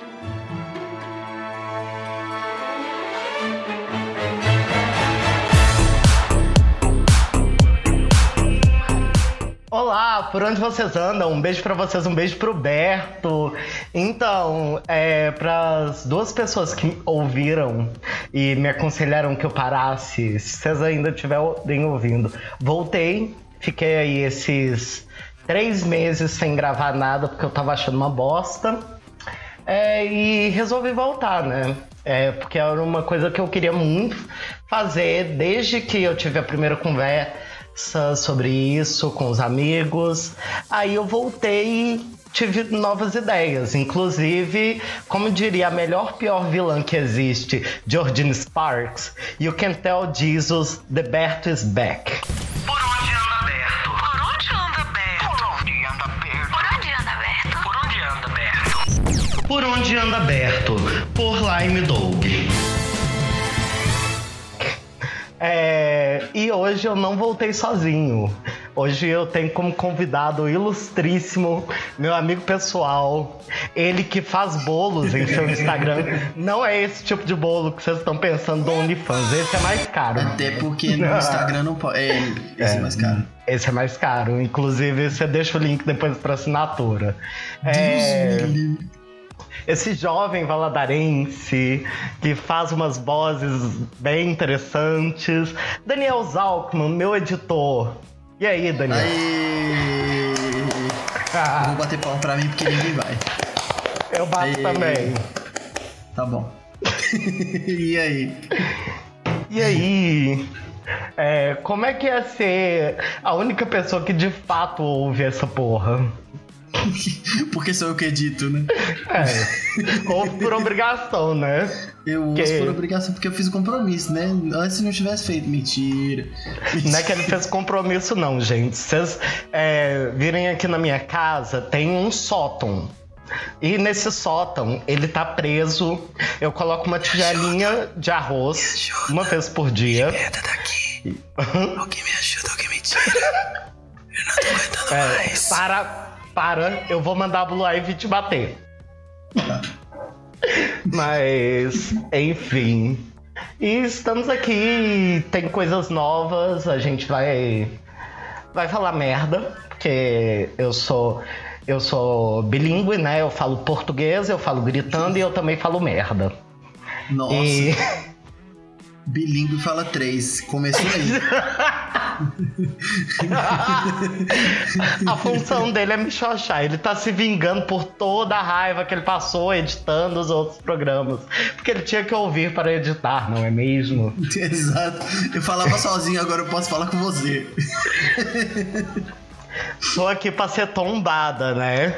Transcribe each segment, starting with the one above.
Olá, por onde vocês andam? Um beijo pra vocês, um beijo pro Berto. Então, para as duas pessoas que ouviram e me aconselharam que eu parasse, se vocês ainda estiverem ouvindo, voltei, fiquei aí esses 3 meses sem gravar nada porque eu tava achando uma bosta. E resolvi voltar, né? Porque era uma coisa que eu queria muito fazer desde que eu tive a primeira conversa sobre isso com os amigos. Aí eu voltei e tive novas ideias. Inclusive, como diria a melhor pior vilã que existe, Georgina Sparks, you can tell Jesus the Berto is back. Por onde anda Berto? Por onde anda Berto? Por onde anda Berto? Por onde anda Berto? Por onde anda Berto? Por onde anda Berto? Por Lime Dog. E hoje eu não voltei sozinho. Hoje eu tenho como convidado ilustríssimo meu amigo pessoal, ele que faz bolos em seu Instagram. Não é esse tipo de bolo que vocês estão pensando do OnlyFans, esse é mais caro. Até porque no Instagram não pode. Esse é mais caro. Esse é mais caro. Inclusive, você deixa o link depois para assinatura. Deus me livre. Esse jovem valadarense que faz umas vozes bem interessantes. Daniel Zalkman, meu editor. E aí, Daniel? Eu vou bater palma pra mim porque ninguém vai. Eu bato também. Tá bom. E aí? E aí? Como é que é ser a única pessoa que de fato ouve essa porra? Porque sou eu que edito, né? Ou por obrigação, né? Eu ouço por obrigação porque eu fiz o compromisso, né? Antes não tivesse feito. Mentira. Não é que ele fez compromisso não, gente. Vocês virem aqui na minha casa, tem um sótão. E nesse sótão, ele tá preso. Eu coloco uma tigelinha de arroz uma vez por dia. Merda daqui. Alguém me ajuda, alguém me tira. Eu não tô aguentando mais. Para, eu vou mandar a Blue Ivy te bater. Tá. Mas, enfim. E estamos aqui, tem coisas novas, a gente vai falar merda, porque eu sou bilíngue, né? Eu falo português, eu falo gritando e eu também falo merda. Nossa. Bilíngue fala 3. Começou aí. A função dele é me xoxar. Ele tá se vingando por toda a raiva que ele passou editando os outros programas. Porque ele tinha que ouvir para editar, não é mesmo? Exato. Eu falava sozinho, agora eu posso falar com você. Tô aqui pra ser tombada, né?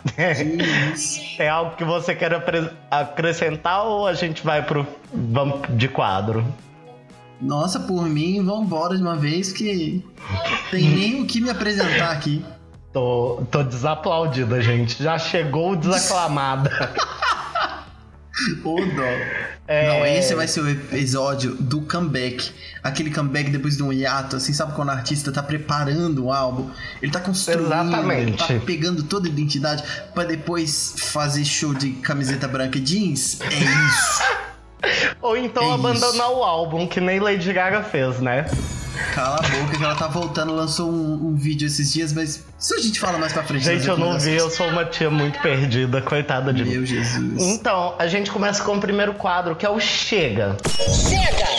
É algo que você quer acrescentar ou a gente vamos de quadro? Nossa, por mim, vambora de uma vez que tem nem o que me apresentar aqui. Tô desaplaudida, gente. Já chegou desaclamada. Ô dó. Não, esse vai ser o episódio do comeback. Aquele comeback depois de um hiato, assim, sabe quando o artista tá preparando um álbum? Ele tá construindo, exatamente. Ele tá pegando toda a identidade pra depois fazer show de camiseta branca e jeans. É isso. Ou então abandonar o álbum, que nem Lady Gaga fez, né? Cala a boca que ela tá voltando, lançou um vídeo esses dias, mas isso a gente fala mais pra frente. Gente, eu não vi, eu sou uma tia muito perdida, coitada de mim. Meu Jesus. Então, a gente começa com o primeiro quadro, que é o Chega. Chega!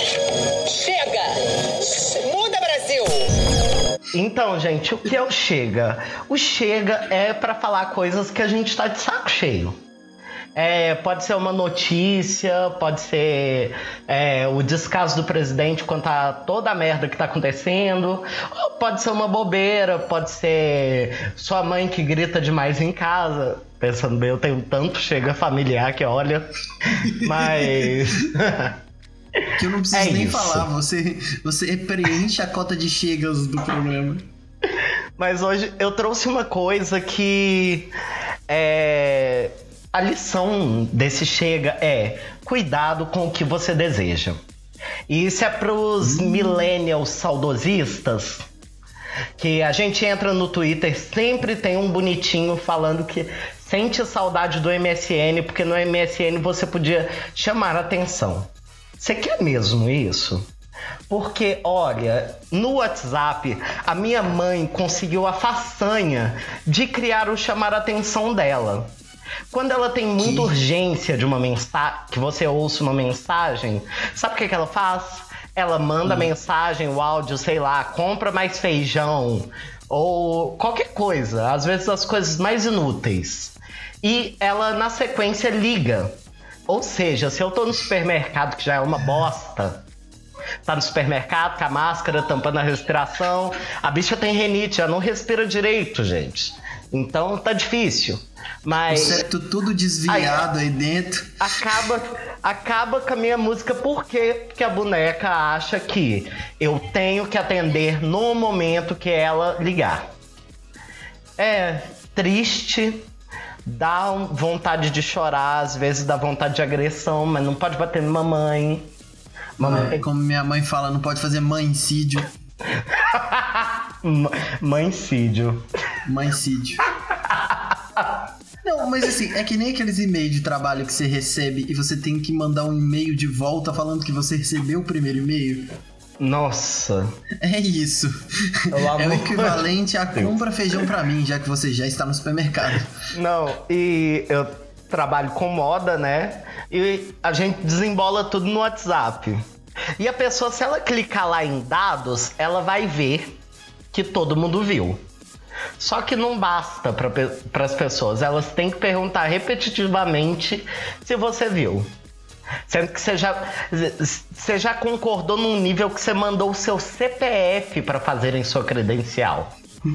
Chega! Muda, Brasil! Então, gente, o que é o Chega? O Chega é pra falar coisas que a gente tá de saco cheio. Pode ser uma notícia, pode ser o descaso do presidente quanto a toda a merda que tá acontecendo, ou pode ser uma bobeira, pode ser sua mãe que grita demais em casa. Pensando bem, eu tenho tanto Chega familiar que olha, mas... Que eu não preciso nem isso. falar, você preenche a cota de chegas do programa. Mas hoje eu trouxe uma coisa que a lição desse Chega é cuidado com o que você deseja. E isso é pros millennials saudosistas, que a gente entra no Twitter, sempre tem um bonitinho falando que sente saudade do MSN, porque no MSN você podia chamar a atenção. Você quer mesmo isso? Porque, olha, no WhatsApp, a minha mãe conseguiu a façanha de criar o chamar a atenção dela. Quando ela tem muita urgência de uma mensagem, que você ouça uma mensagem, sabe o que ela faz? Ela manda a mensagem, o áudio, sei lá, compra mais feijão, ou qualquer coisa, às vezes as coisas mais inúteis. E ela, na sequência, liga. Ou seja, se eu tô no supermercado, que já é uma bosta, tá no supermercado com a máscara tampando a respiração, a bicha tem rinite, ela não respira direito, gente. Então tá difícil. Mas o septo tudo desviado aí dentro. Acaba com a minha música. Por quê? Porque a boneca acha que eu tenho que atender no momento que ela ligar. É triste, dá vontade de chorar, às vezes dá vontade de agressão, mas não pode bater na mamãe. Como minha mãe fala, não pode fazer mãecídio. Mãecídio. Não, mas assim, é que nem aqueles e-mails de trabalho que você recebe e você tem que mandar um e-mail de volta falando que você recebeu o primeiro e-mail. Nossa. É isso. É o equivalente a compra feijão pra mim, já que você já está no supermercado. Não, e eu trabalho com moda, né? E a gente desembola tudo no WhatsApp. E a pessoa, se ela clicar lá em dados, ela vai ver que todo mundo viu. Só que não basta para as pessoas, elas têm que perguntar repetitivamente se você viu. Sendo que você já concordou num nível que você mandou o seu CPF para fazerem sua credencial.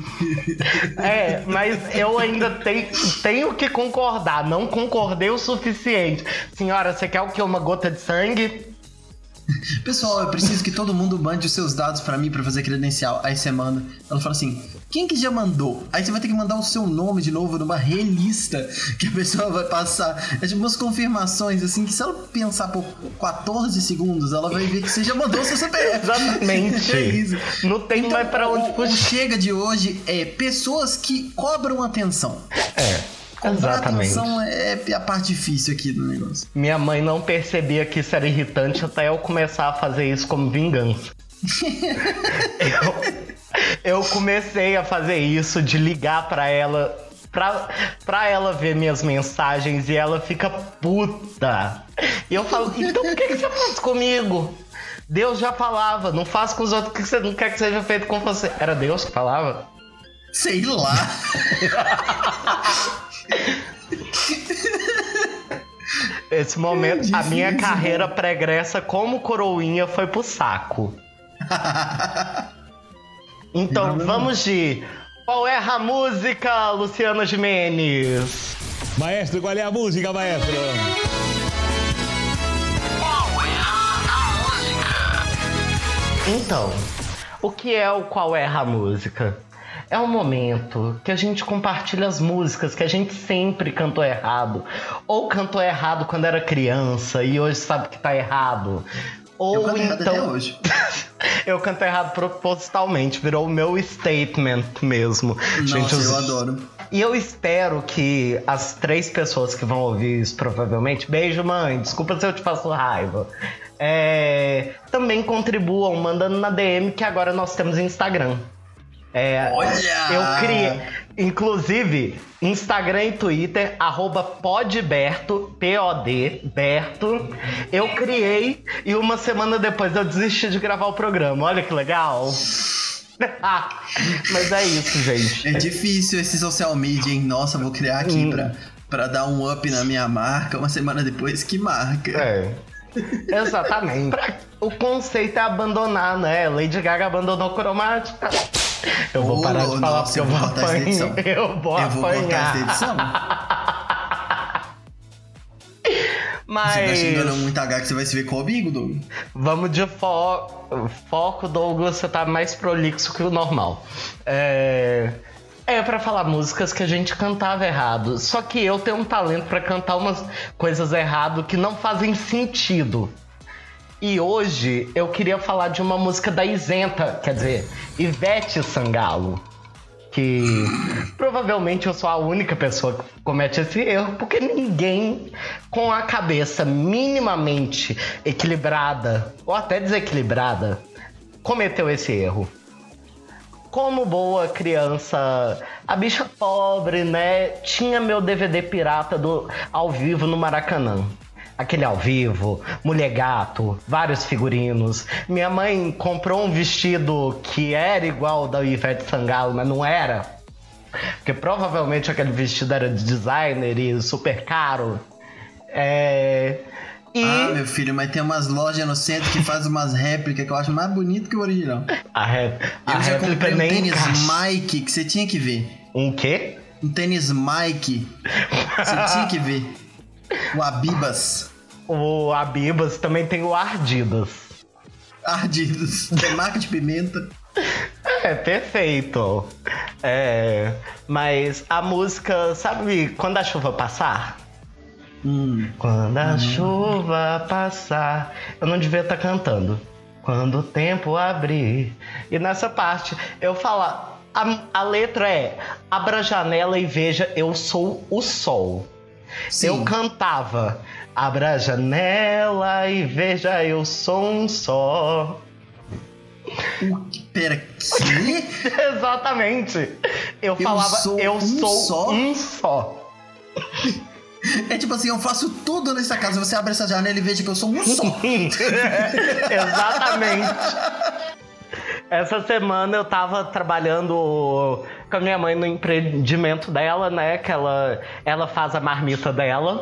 Mas eu ainda tenho que concordar, não concordei o suficiente. Senhora, você quer o quê? Uma gota de sangue? Pessoal, eu preciso que todo mundo mande os seus dados pra mim pra fazer credencial. Aí você manda. Ela fala assim, quem que já mandou? Aí você vai ter que mandar o seu nome de novo numa relista que a pessoa vai passar. É tipo umas confirmações, assim, que se ela pensar por 14 segundos, ela vai ver que você já mandou o seu CPF. Exatamente. É isso. Não tem mais pra onde puxar. O chega de hoje é pessoas que cobram atenção. Exatamente. A atenção é a parte difícil aqui do negócio. Minha mãe não percebia que isso era irritante até eu começar a fazer isso como vingança. eu comecei a fazer isso de ligar pra ela, pra ela ver minhas mensagens, e ela fica puta. E eu falo, então por que você faz comigo? Deus já falava, não faz com os outros que você não quer que seja feito com você. Era Deus que falava? Sei lá. Esse momento, a minha carreira pregressa como coroinha foi pro saco. Então, vamos de... Qual é a música, Luciano Gimenez? Maestro, qual é a música, maestro? Qual é a música? Então, o que é o Qual é a música? É um momento que a gente compartilha as músicas que a gente sempre cantou errado. Ou cantou errado quando era criança e hoje sabe que tá errado. Ou eu canto errado até hoje. Eu canto errado propositalmente, virou o meu statement mesmo. Nossa, eu adoro. E eu espero que as 3 pessoas que vão ouvir isso, provavelmente... Beijo, mãe, desculpa se eu te faço raiva. Também contribuam mandando na DM, que agora nós temos Instagram. Olha! Eu criei, inclusive, Instagram e Twitter, @podberto, P-O-D, Berto. Eu criei e uma semana depois eu desisti de gravar o programa. Olha que legal. Mas é isso, gente. É difícil esse social media, hein? Nossa, vou criar aqui pra dar um up na minha marca. Uma semana depois, que marca? Exatamente. O conceito é abandonar, né? Lady Gaga abandonou cromática. Eu vou parar de falar porque eu vou apanhar. Eu vou apanhar. Mas... Você tá xingando muito H que você vai se ver comigo, Douglas? Vamos de foco, Douglas. Você tá mais prolixo que o normal. Pra falar músicas que a gente cantava errado. Só que eu tenho um talento pra cantar umas coisas errado que não fazem sentido. E hoje eu queria falar de uma música da Isenta, quer dizer, Ivete Sangalo. que provavelmente eu sou a única pessoa que comete esse erro, porque ninguém com a cabeça minimamente equilibrada, ou até desequilibrada, cometeu esse erro. Como boa criança, a bicha pobre, né, tinha meu DVD pirata do Ao Vivo no Maracanã. Aquele Ao Vivo, Mulher Gato, vários figurinos. Minha mãe comprou um vestido que era igual ao da Ivete Sangalo, mas não era. Porque provavelmente aquele vestido era de designer e super caro. Ah, meu filho, mas tem umas lojas no centro que fazem umas réplicas que eu acho mais bonito que o original. Eu já comprei um tênis Mike que você tinha que ver. Um quê? Um tênis Mike. Você tinha que ver. O Abibas. O Abibas, também tem o Ardidas. Ardidas. Que é marca de pimenta. Perfeito. Mas a música, sabe quando a chuva passar? Quando a chuva passar. Eu não devia estar cantando. Quando o tempo abrir. E nessa parte eu falo. A letra é: abra a janela e veja, eu sou o sol. Sim. Eu cantava: abra a janela e veja, eu sou um só. Pera, que? Exatamente. Eu falava: eu sou um só. É tipo assim, eu faço tudo nessa casa. Você abre essa janela e veja que eu sou um só. Exatamente. Essa semana eu tava trabalhando com a minha mãe no empreendimento dela, né? Que ela faz a marmita dela.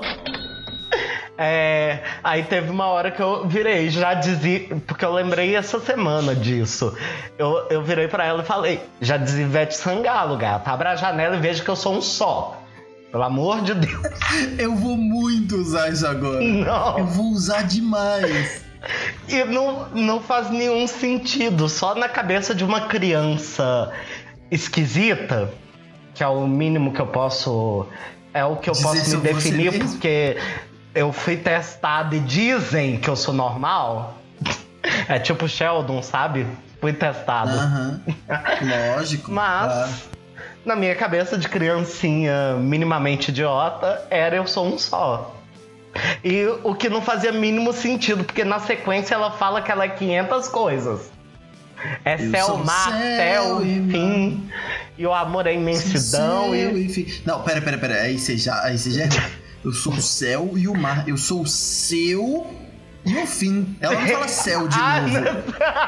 Aí teve uma hora que eu virei, já dizia, porque eu lembrei essa semana disso. Eu virei pra ela e falei: já dizia Ivete Sangalo, gata, abra a janela e veja que eu sou um só. Pelo amor de Deus. Eu vou muito usar isso agora. Não. Eu vou usar demais. E não faz nenhum sentido. Só na cabeça de uma criança esquisita, que é o mínimo que eu posso... É o que eu posso me definir, porque eu fui testado e dizem que eu sou normal. É tipo Sheldon, sabe? Fui testado. Lógico. Mas... na minha cabeça de criancinha minimamente idiota, eu sou um só. E o que não fazia mínimo sentido, porque na sequência ela fala que ela é 500 coisas. É céu, mar, céu e fim. E o amor é imensidão. Não, pera. Aí você já eu sou o céu e o mar. Eu sou o seu e o fim. Ela não fala céu de novo.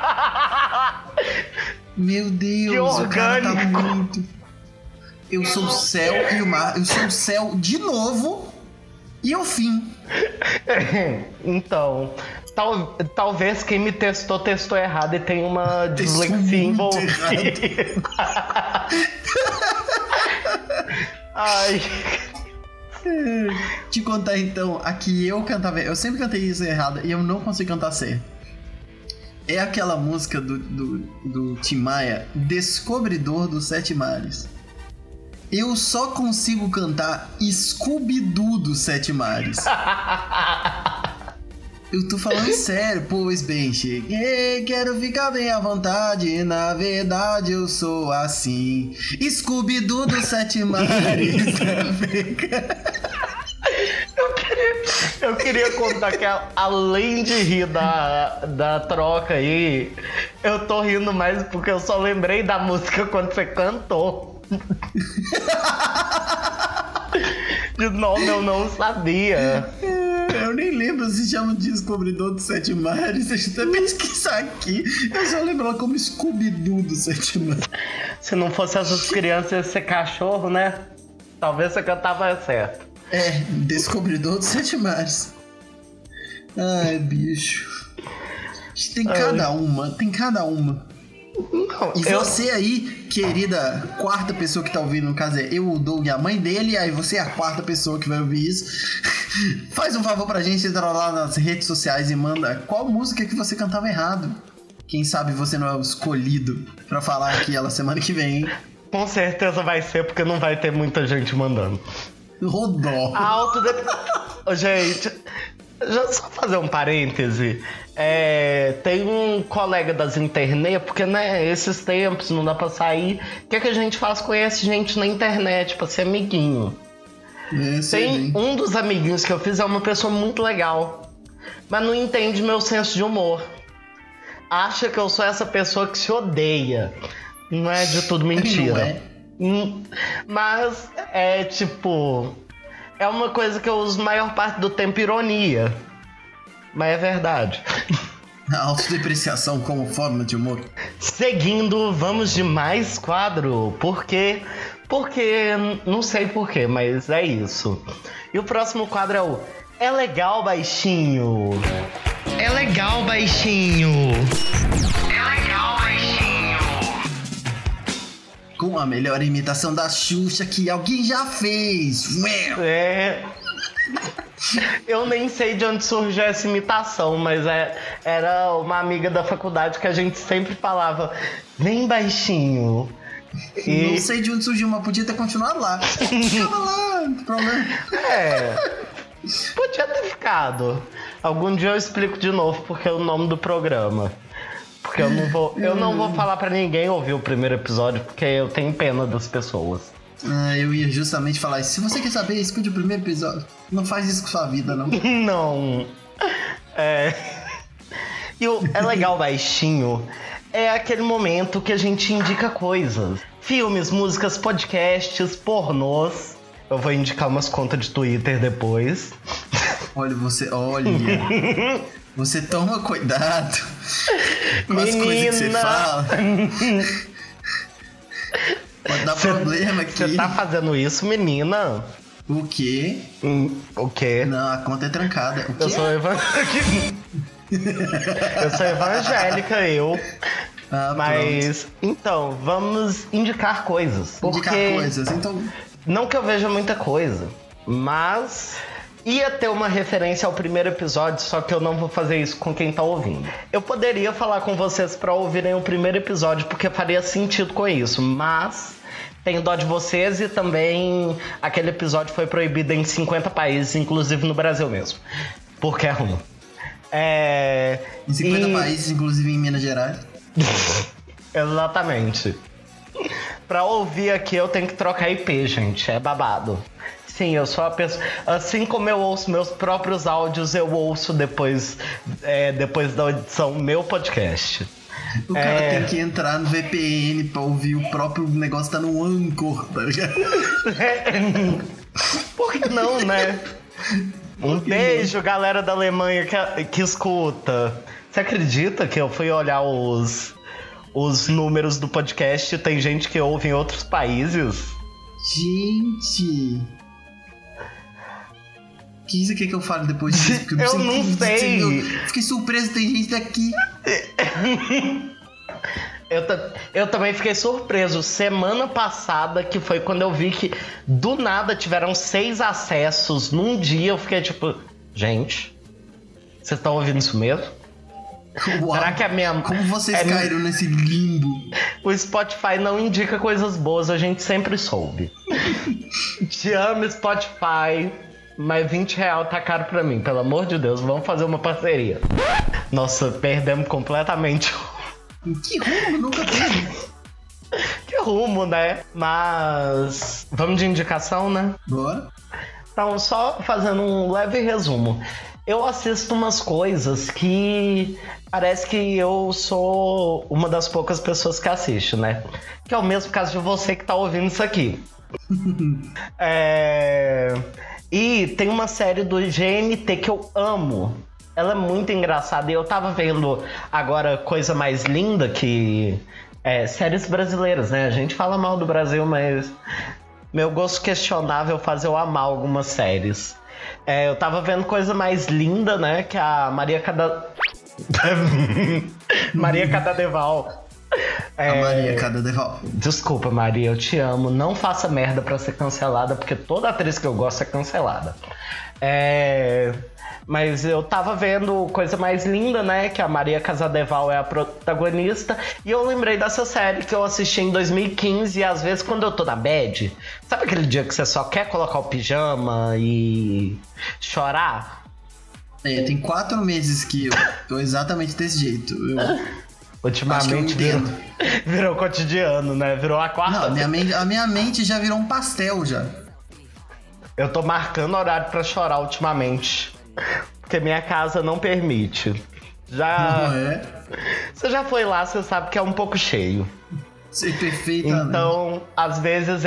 Meu Deus, que orgânico. O cara tá muito... Eu sou o céu e o mar. Eu sou o céu de novo e o fim. Então, talvez quem me testou errado e tem uma dislexia envolvida. Ai. Te contar então, aqui eu cantava. Eu sempre cantei isso errado e eu não consigo cantar certo. É aquela música do Tim Maia, Descobridor dos Sete Mares. Eu só consigo cantar Scooby-Doo dos Sete Mares. Eu tô falando sério, pois bem, cheguei, quero ficar bem à vontade, na verdade eu sou assim. Scooby-Doo dos Sete Mares. Eu queria contar que além de rir da troca aí, eu tô rindo mais porque eu só lembrei da música quando você cantou. De nome eu não sabia. Eu nem lembro se chama de Descobridor dos Sete Mares. Deixa eu até pesquisar aqui. Eu só lembro ela como Scooby-Doo dos Sete Mares. Se não fosse essas crianças, ia ser cachorro, né? Talvez você cantava certo. Descobridor dos Sete Mares. Ai, bicho. Tem cada uma. Não, e você aí, querida quarta pessoa que tá ouvindo, no caso é eu, o Doug e a mãe dele, aí você é a quarta pessoa que vai ouvir isso. Faz um favor pra gente, entra lá nas redes sociais e manda qual música que você cantava errado. Quem sabe você não é o escolhido pra falar aqui ela semana que vem, hein? Com certeza vai ser, porque não vai ter muita gente mandando. Rodó. Gente, Já só fazer um parêntese. Tem um colega das internet, porque, né, esses tempos não dá pra sair. O que a gente faz? Conhece gente na internet pra ser amiguinho. Tem um dos amiguinhos que eu fiz, é uma pessoa muito legal, mas não entende meu senso de humor. Acha que eu sou essa pessoa que se odeia. Não é de tudo mentira. Mas é tipo... É uma coisa que eu uso a maior parte do tempo ironia. Mas é verdade. A autodepreciação como forma de humor. Seguindo, vamos de mais quadro. Porque não sei porquê, mas é isso. E o próximo quadro é o É Legal, Baixinho. É legal, baixinho. É legal, baixinho. Com a melhor imitação da Xuxa que alguém já fez. Eu nem sei de onde surgiu essa imitação, mas era uma amiga da faculdade que a gente sempre falava: vem, baixinho. Não sei de onde surgiu, mas podia ter continuado lá. Ficava lá, não tem problema. Podia ter ficado. Algum dia eu explico de novo porque é o nome do programa. Porque eu não vou falar pra ninguém ouvir o primeiro episódio, porque eu tenho pena das pessoas. Eu ia justamente falar isso. Se você quer saber, escute o primeiro episódio. Não faz isso com sua vida, não. Não. E o É Legal, Baixinho é aquele momento que a gente indica coisas. Filmes, músicas, podcasts, pornôs. Eu vou indicar umas contas de Twitter depois. Olha. Você toma cuidado com as coisas que você fala. Pode dar problema aqui. Você tá fazendo isso, menina? O quê? O quê? Não, a conta é trancada. O quê? Eu sou evangélica, Mas, então, vamos indicar coisas. Então... Não que eu veja muita coisa, mas ia ter uma referência ao primeiro episódio, só que eu não vou fazer isso com quem tá ouvindo. Eu poderia falar com vocês pra ouvirem o primeiro episódio, porque faria sentido com isso, mas tenho dó de vocês e também aquele episódio foi proibido em 50 países, inclusive no Brasil mesmo, porque é ruim. Em 50 países, inclusive em Minas Gerais. Exatamente. Pra ouvir aqui eu tenho que trocar IP, gente. É babado. Sim, eu sou a pessoa... Assim como eu ouço meus próprios áudios, eu ouço depois da edição meu podcast. O cara tem que entrar no VPN pra ouvir o próprio negócio, tá no Anchor, tá ligado? Por que não, né? Um beijo, galera da Alemanha que escuta. Você acredita que eu fui olhar os números do podcast e tem gente que ouve em outros países? Gente... O que você quer que eu fale depois disso? Porque eu não sei. Fiquei surpreso, tem gente daqui. Eu também fiquei surpreso. Semana passada, que foi quando eu vi que do nada tiveram 6 acessos num dia, eu fiquei tipo... Gente, vocês estão ouvindo isso mesmo? Uau, será que como vocês caíram nesse limbo? O Spotify não indica coisas boas, a gente sempre soube. Te amo, Spotify, mas R$20 tá caro pra mim, pelo amor de Deus, vamos fazer uma parceria. Nossa, perdemos completamente. Que rumo? Nunca teve. Que rumo, né? Mas vamos de indicação, né? Bora. Então, só fazendo um leve resumo. Eu assisto umas coisas que parece que eu sou uma das poucas pessoas que assiste, né? Que é o mesmo caso de você que tá ouvindo isso aqui. E tem uma série do GNT que eu amo. Ela é muito engraçada. E eu tava vendo agora Coisa Mais Linda, que séries brasileiras, né? A gente fala mal do Brasil, mas meu gosto questionável faz eu amar algumas séries. Eu tava vendo Coisa Mais Linda, né? Que a Maria Cadadeval. A Maria Cadadeval. Desculpa, Maria, eu te amo. Não faça merda pra ser cancelada, porque toda atriz que eu gosto é cancelada. Mas eu tava vendo Coisa Mais Linda, né? Que a Maria Cadadeval é a protagonista. E eu lembrei dessa série que eu assisti em 2015. E às vezes quando eu tô na bad, sabe aquele dia que você só quer colocar o pijama e chorar? Tem 4 meses que eu tô exatamente desse jeito. Ultimamente virou cotidiano, né? Virou a quarta. Não, a minha mente já virou um pastel já. Eu tô marcando horário pra chorar ultimamente. Porque minha casa não permite. Não é? Você já foi lá, você sabe que é um pouco cheio. Sei perfeitamente. Então, às vezes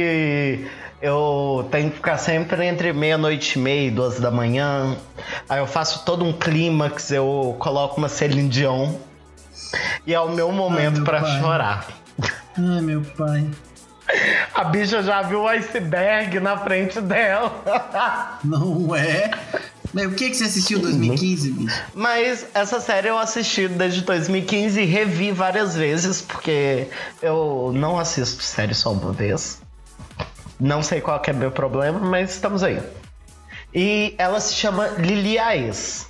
eu tenho que ficar sempre entre 00:30 e 2 da manhã. Aí eu faço todo um clímax, eu coloco uma Celine Dion. E é o meu momento pra chorar. Ai, meu pai. A bicha já viu o iceberg na frente dela. Não é? Mas o que você assistiu em 2015, bicho? Mas essa série eu assisti desde 2015 e revi várias vezes, porque eu não assisto série só uma vez. Não sei qual que é meu problema, mas estamos aí. E ela se chama Lili a Ex.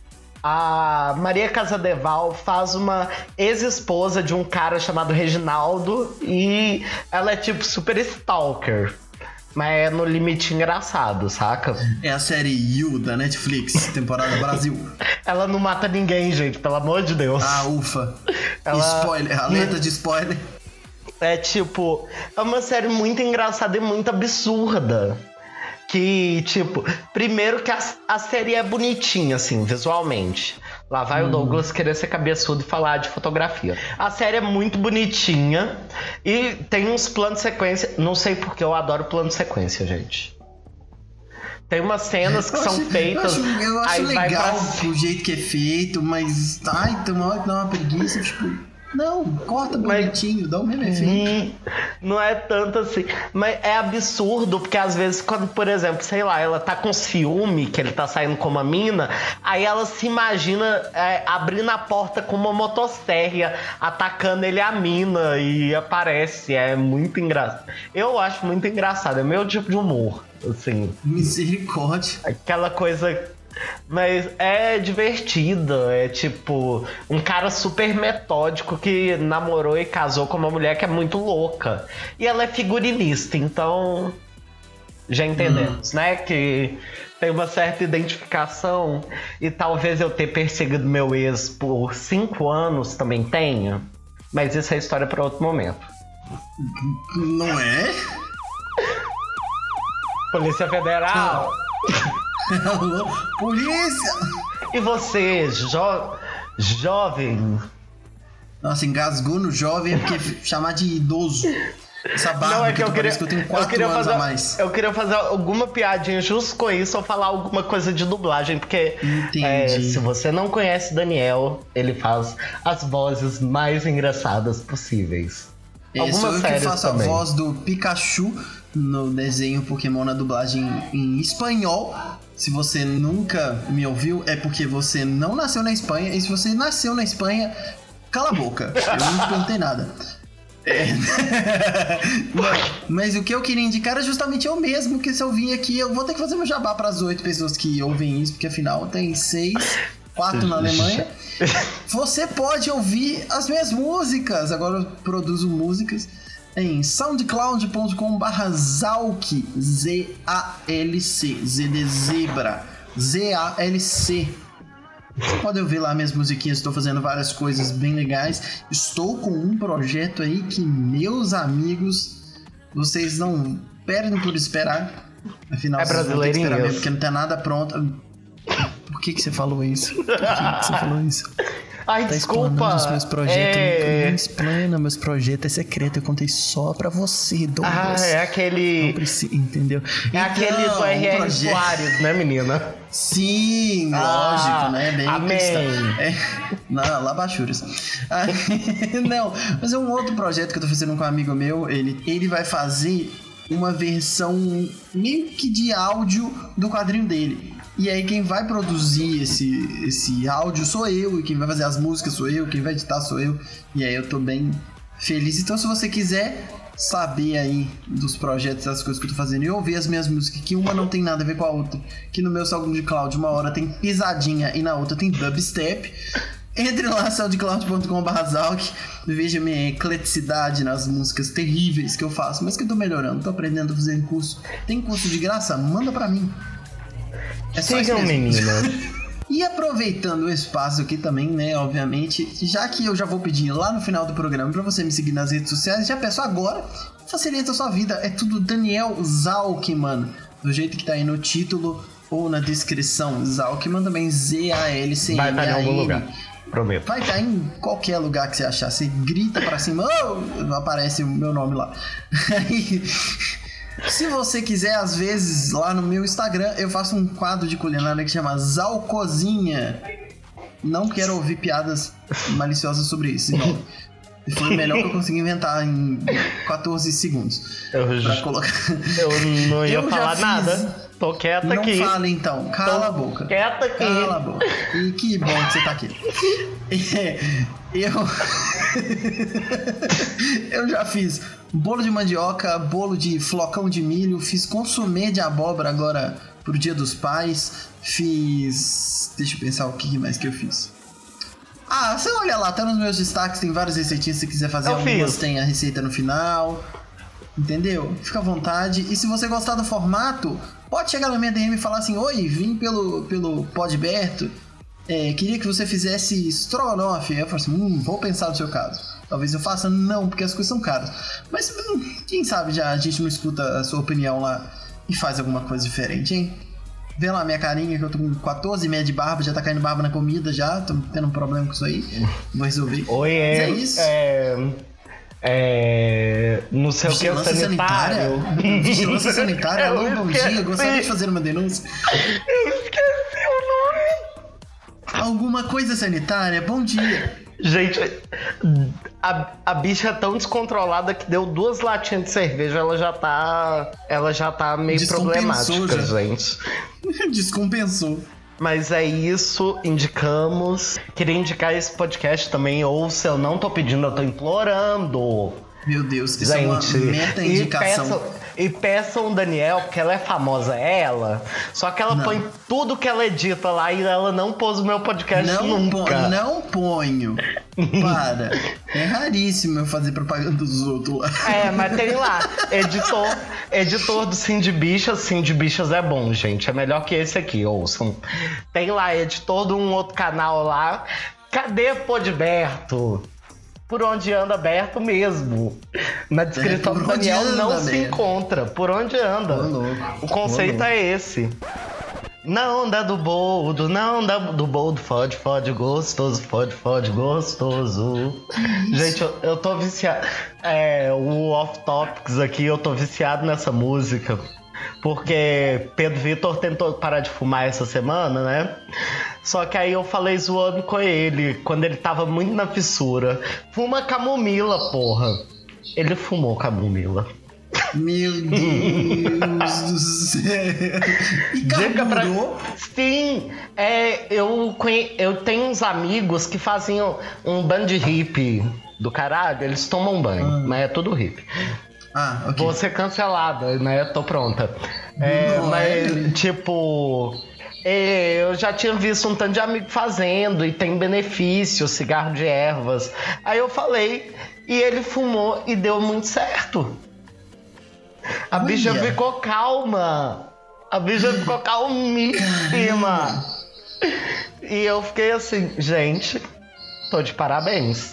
A Maria Casadeval faz uma ex-esposa de um cara chamado Reginaldo e ela é tipo super stalker. Mas é no limite engraçado, saca? É a série You da Netflix, temporada Brasil. Ela não mata ninguém, gente, pelo amor de Deus. Ah, ufa. Spoiler, alerta de spoiler. É tipo, é uma série muito engraçada e muito absurda. Que, tipo, primeiro que a série é bonitinha, assim, visualmente. Lá vai o Douglas querer ser cabeçudo e falar de fotografia. A série é muito bonitinha e tem uns planos de sequência. Não sei porque eu adoro plano de sequência, gente. Tem umas cenas que são feitas. Eu acho aí legal vai o jeito que é feito, mas. Ai, tem uma hora que dá uma preguiça, tipo. Não, corta bonitinho, dá o mesmo efeito. Não é tanto assim. Mas é absurdo, porque às vezes, quando, por exemplo, sei lá, ela tá com ciúme, que ele tá saindo com uma mina, aí ela se imagina abrindo a porta com uma motosserra, atacando ele a mina, e aparece. É muito engraçado. Eu acho muito engraçado, é meu tipo de humor, assim. Misericórdia. Aquela coisa. Mas é divertida, é tipo um cara super metódico que namorou e casou com uma mulher que é muito louca. E ela é figurinista, então já entendemos, né? Que tem uma certa identificação e talvez eu ter perseguido meu ex por 5 anos também tenha. Mas isso é história para outro momento. Não é? Polícia Federal! Polícia! E você, jovem? Nossa, engasgou no jovem é porque chamar de idoso. Essa barba Não, é que eu queria, que eu tenho 4 anos a mais. Eu queria fazer alguma piadinha justo com isso ou falar alguma coisa de dublagem, porque se você não conhece Daniel, ele faz as vozes mais engraçadas possíveis. Sou eu que faço também. A voz do Pikachu no desenho Pokémon na dublagem em espanhol. Se você nunca me ouviu, é porque você não nasceu na Espanha. E se você nasceu na Espanha, cala a boca. Eu não perguntei nada. Mas o que eu queria indicar é justamente eu mesmo, que se eu vim aqui, eu vou ter que fazer meu jabá para as 8 pessoas que ouvem isso, porque afinal tem 6, 4 na Alemanha. Você pode ouvir as minhas músicas. Agora eu produzo músicas em soundcloud.com/Zalc, Z-A-L-C, Z de zebra, Z-A-L-C. Você pode ouvir lá minhas musiquinhas, estou fazendo várias coisas bem legais. Estou com um projeto aí que, meus amigos, vocês não perdem por esperar. Afinal, vocês vão ter que esperar mesmo, porque não tem nada pronto. Por que você falou isso? Por que você falou isso? Ai, tá desculpa. Os meus projetos. Não explana meus projetos, é secreto. Eu contei só pra você, Douglas. É aquele. Não precisa, entendeu? É aquele do R.R. Soares, né, menina? Sim, lógico, né? Bem amém. Não, labachuras. Não, mas é um outro projeto que eu tô fazendo com um amigo meu. Ele vai fazer uma versão meio que de áudio do quadrinho dele. E aí quem vai produzir esse áudio sou eu, e quem vai fazer as músicas sou eu, quem vai editar sou eu. E aí eu tô bem feliz. Então se você quiser saber aí dos projetos, das coisas que eu tô fazendo e ouvir as minhas músicas, que uma não tem nada a ver com a outra, que no meu SoundCloud uma hora tem pisadinha e na outra tem dubstep, entre lá soundcloud.com/Zalc, veja minha ecleticidade nas músicas terríveis que eu faço, mas que eu tô melhorando, tô aprendendo a fazer curso. Tem curso de graça? Manda pra mim. É só sigam, meninas. E aproveitando o espaço aqui também, né, obviamente, já que eu já vou pedir lá no final do programa pra você me seguir nas redes sociais, já peço agora, facilita a sua vida, é tudo Daniel Zalkman, do jeito que tá aí no título ou na descrição, Zalkman também, Z-A-L-C-M-A-N. Vai estar em algum lugar, prometo. Vai estar em qualquer lugar que você achar, você grita pra cima, aparece o meu nome lá. Aí... Se você quiser, às vezes, lá no meu Instagram, eu faço um quadro de culinária que chama Zalcozinha. Não quero ouvir piadas maliciosas sobre isso, não. Foi o melhor que eu consegui inventar em 14 segundos. Eu não ia falar nada. Tô quieta aqui. Não fala então, cala a boca. Quieta aqui. Cala a boca. E que bom que você tá aqui. Eu já fiz bolo de mandioca, bolo de flocão de milho, fiz consumê de abóbora agora pro Dia dos Pais, fiz... Deixa eu pensar o que mais que eu fiz. Ah, você olha lá, tá nos meus destaques, tem várias receitinhas, se você quiser fazer algumas, tem a receita no final, entendeu? Fica à vontade. E se você gostar do formato, pode chegar na minha DM e falar assim: oi, vim pelo Podberto, queria que você fizesse estrogonofe. Aí eu falo assim, vou pensar no seu caso. Talvez eu faça, não, porque as coisas são caras. Mas quem sabe já a gente não escuta a sua opinião lá e faz alguma coisa diferente, hein? Vê lá a minha carinha, que eu tô com 14 meia de barba, já tá caindo barba na comida já, tô tendo um problema com isso aí. Vou resolver. Oi, é isso. Não sei o que, sanitário. Vigilância sanitária, alô, bom dia, gostaria de fazer uma denúncia. Eu esqueci o nome. Alguma coisa sanitária, bom dia. Gente, a bicha é tão descontrolada que deu 2 latinhas de cerveja, ela já tá meio problemática, gente. Descompensou. Mas é isso, indicamos. Queria indicar esse podcast também, ouça, eu não tô pedindo, eu tô implorando. Meu Deus, isso é uma meta indicação. E peçam o Daniel, porque ela é famosa, ela. Só que ela põe tudo que ela edita lá e ela não pôs o meu podcast nunca. Não ponho. Para. É raríssimo eu fazer propaganda dos outros lá. Mas tem lá. Editor do Cindy Bichas. Cindy Bichas é bom, gente. É melhor que esse aqui, ouçam. Tem lá, editor de um outro canal lá. Cadê Podberto? Por onde anda aberto mesmo. Na descrição do Daniel não se encontra. Por onde anda. O conceito é esse. Não anda do boldo, não anda do boldo, fode gostoso, fode gostoso. Gente, eu tô viciado. O Off Topics aqui, eu tô viciado nessa música. Porque Pedro Vitor tentou parar de fumar essa semana, né? Só que aí eu falei zoando com ele, quando ele tava muito na fissura. Fuma camomila, porra. Ele fumou camomila. Meu Deus do céu. E carburou? Sim, eu tenho uns amigos que faziam um band hippie do caralho. Eles tomam banho, mas é tudo hippie. Ok. Vou ser cancelada, né? Tô pronta. Tipo... eu já tinha visto um tanto de amigo fazendo e tem benefício, cigarro de ervas. Aí eu falei e ele fumou e deu muito certo. A bicha ficou calma. A bicha ficou calmíssima. E eu fiquei assim, gente, tô de parabéns.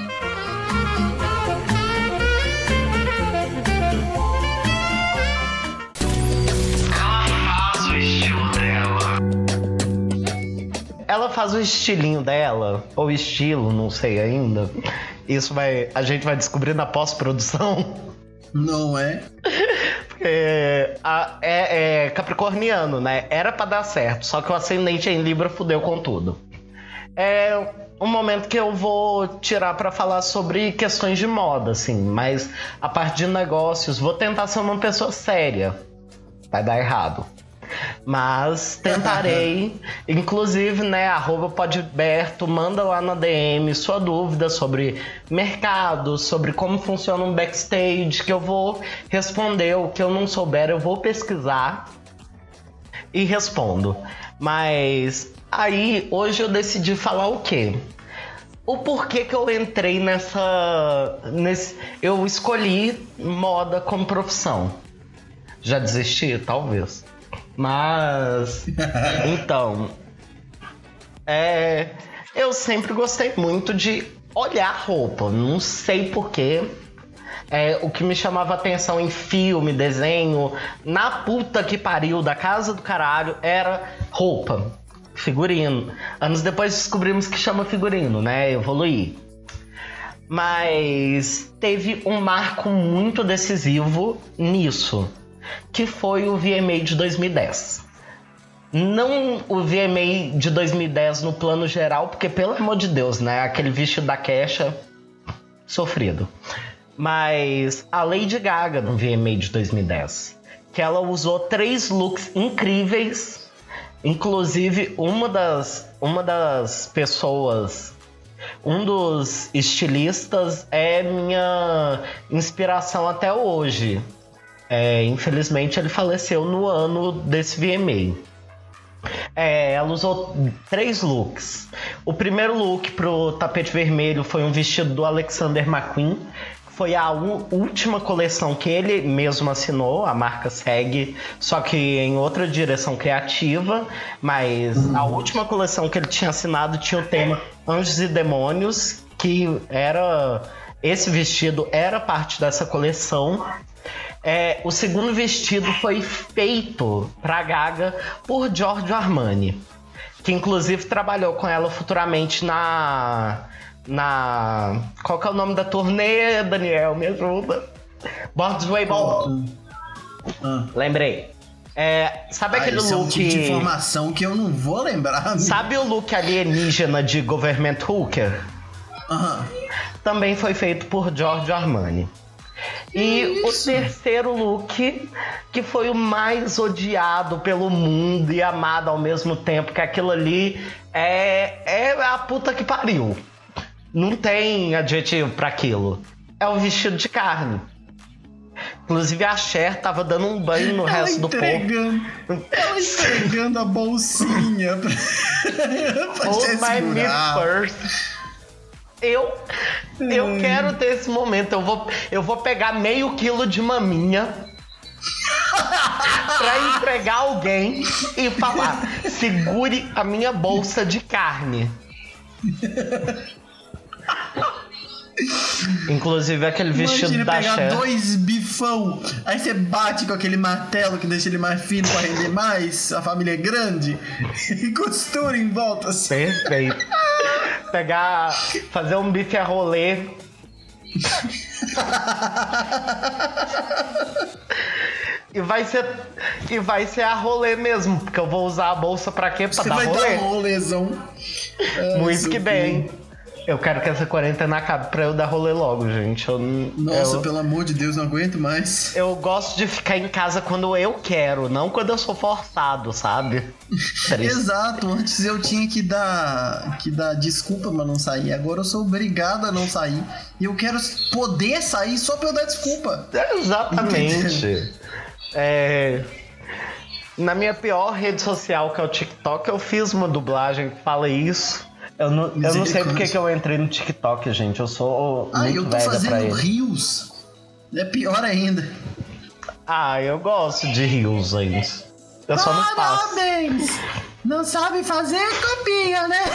Ela faz o estilinho dela, ou estilo, não sei ainda. A gente vai descobrir na pós-produção. Não é? Porque é capricorniano, né? Era pra dar certo, só que o ascendente em Libra fudeu com tudo. É um momento que eu vou tirar pra falar sobre questões de moda, assim. Mas a parte de negócios, vou tentar ser uma pessoa séria. Vai dar errado. Mas tentarei. Inclusive, né, @podberto, manda lá na DM sua dúvida sobre mercado, sobre como funciona um backstage, que eu vou responder. O que eu não souber, eu vou pesquisar e respondo. Mas aí, hoje eu decidi falar o quê? O porquê que eu entrei eu escolhi moda como profissão. Já desisti? Talvez. Mas, então, Eu sempre gostei muito de olhar roupa. Não sei porquê. O que me chamava atenção em filme, desenho, na puta que pariu, da casa do caralho, era roupa, figurino. Anos depois descobrimos que chama figurino, né? Evoluir. Mas teve um marco muito decisivo nisso, que foi o VMA de 2010. Não o VMA de 2010 no plano geral, porque, pelo amor de Deus, né? Aquele vestido da Kesha, sofrido. Mas a Lady Gaga no VMA de 2010, que ela usou 3 looks incríveis. Inclusive, uma das pessoas, um dos estilistas é minha inspiração até hoje. Infelizmente, ele faleceu no ano desse VMA. Ela usou 3 looks. O primeiro look pro tapete vermelho foi um vestido do Alexander McQueen. Foi a última coleção que ele mesmo assinou, a marca segue, só que em outra direção criativa. Mas a última coleção que ele tinha assinado tinha o tema Anjos e Demônios, que era... Esse vestido era parte dessa coleção. O segundo vestido foi feito pra Gaga por Giorgio Armani, que inclusive trabalhou com ela futuramente qual que é o nome da turnê, Daniel? Me ajuda. Broadway Ball. Lembrei. Sabe aquele look... É um tipo de informação que eu não vou lembrar. Amigo. Sabe o look alienígena de Government Hooker? Também foi feito por Giorgio Armani. E o terceiro look, que foi o mais odiado pelo mundo e amado ao mesmo tempo, que aquilo ali é a puta que pariu. Não tem adjetivo pra aquilo. É o vestido de carne. Inclusive a Cher tava dando um banho no resto do corpo. Ela entregando a bolsinha pra Hold my meat first. Eu quero ter esse momento. Eu vou pegar meio quilo de maminha pra entregar alguém e falar: segure a minha bolsa de carne. Inclusive aquele vestido da Cher. Imagina pegar 2 bifão, aí você bate com aquele martelo que deixa ele mais fino pra render mais, a família é grande, e costura em volta assim. Perfeito. Fazer um bife a rolê. E vai ser a rolê mesmo, porque eu vou usar a bolsa pra quê? Pra dar rolê. Você vai dar um rolezão. Muito que bem. Eu quero que essa quarentena acabe pra eu dar rolê logo, gente. Nossa, pelo amor de Deus, não aguento mais. Eu gosto de ficar em casa quando eu quero, não quando eu sou forçado, sabe? Exato, antes eu tinha que dar desculpa pra não sair. Agora eu sou obrigado a não sair. E eu quero poder sair só pra eu dar desculpa. Exatamente. Na minha pior rede social, que é o TikTok, eu fiz uma dublagem que fala isso. Eu não sei porque que eu entrei no TikTok, gente. Eu sou muito velha pra ele. Eu tô fazendo Reels. É pior ainda. Eu gosto de Reels ainda. Eu só não faço. Parabéns! Não sabe fazer, copia, né?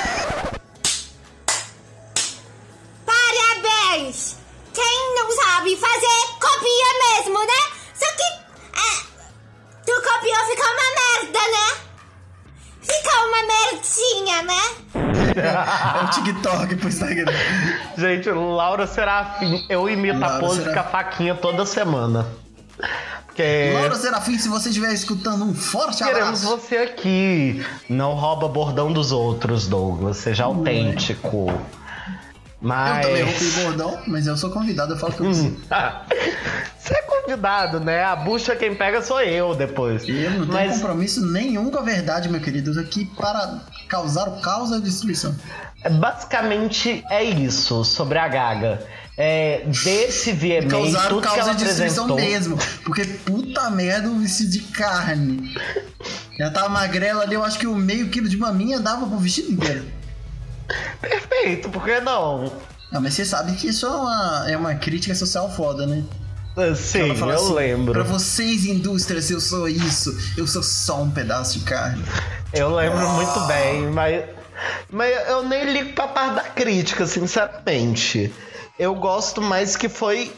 Parabéns! Quem não sabe fazer, copia mesmo, né? Só que... tu copiou, fica uma merda, né? Fica uma merdinha, né? É o TikTok pro Instagram. Gente, Laura Serafim, eu imito a pose com a faquinha toda semana. Laura Serafim, se você estiver escutando, um forte abraço. Queremos você aqui. Não rouba bordão dos outros, Douglas. Seja autêntico. Mas... Eu também roubei bordão, mas eu sou convidado, eu falo que eu preciso. Você é convidado, né? A bucha quem pega sou eu depois. Eu não tenho compromisso nenhum com a verdade, meu querido. Eu tô aqui para causar o caos e a destruição. Basicamente é isso sobre a Gaga. Desse VMA, causar tudo o caos que ela e a destruição apresentou mesmo. Porque puta merda, um vestido de carne. Já tava magrela ali, eu acho que o meio quilo de maminha dava pro vestido inteiro. Perfeito, por que não? Não, mas você sabe que isso é uma crítica social foda, né? Sim, eu assim, lembro. Pra vocês, indústrias, eu sou isso. Eu sou só um pedaço de carne. Eu lembro muito bem, Mas eu nem ligo pra parte da crítica, sinceramente. Eu gosto mais que foi